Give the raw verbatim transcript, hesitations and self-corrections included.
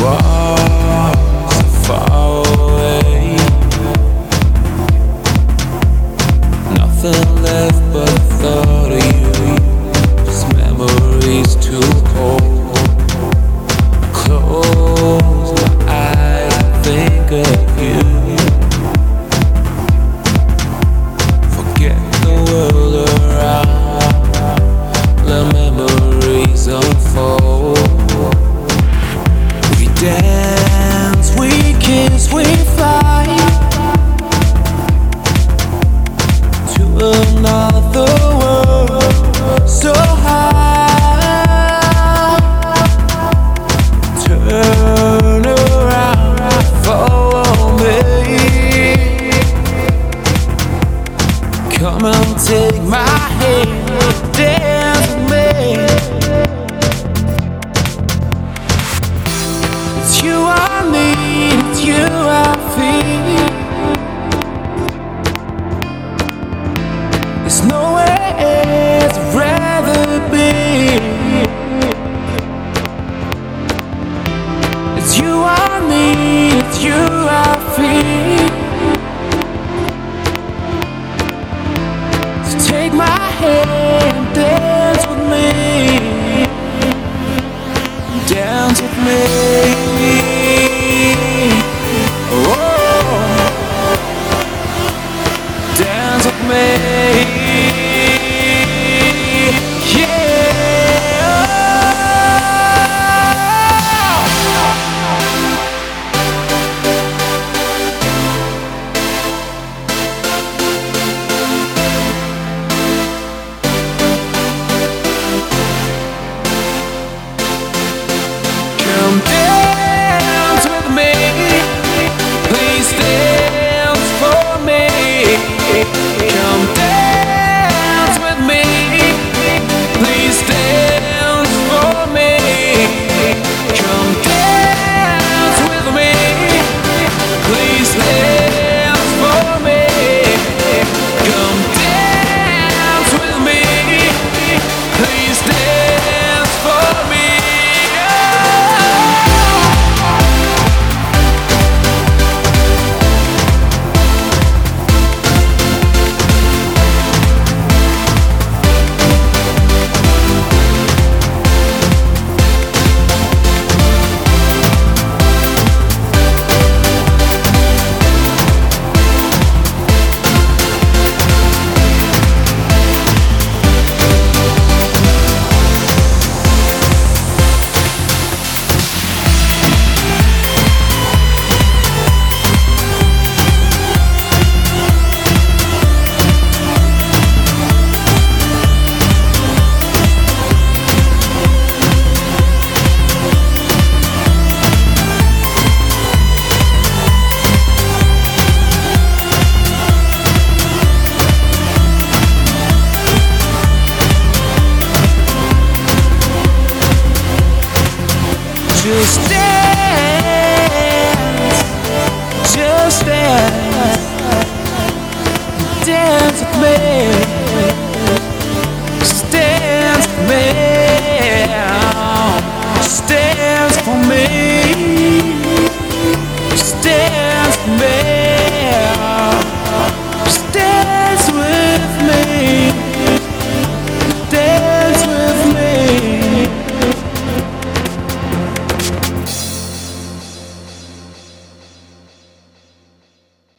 walk so far away. Nothing left but the thought of you. Just memories to hold. Close my eyes and think of you. Forget the world around. Let memories unfold. We dance, we kiss, we fly to another world so high. Turn around, follow me. Come and take my hand, dance with me. It's you I need, it's you I feel. There's nowhere else I'd rather be. It's you I need, it's you I feel. So take my hand, dance with me. Dance with me. Oh, dance with me. Come dance with me, please dance for me. Come dance with me, please dance for me. Come dance with me, please dance for me. Come dance with me, please dance for me. Just dance, just dance, dance with me.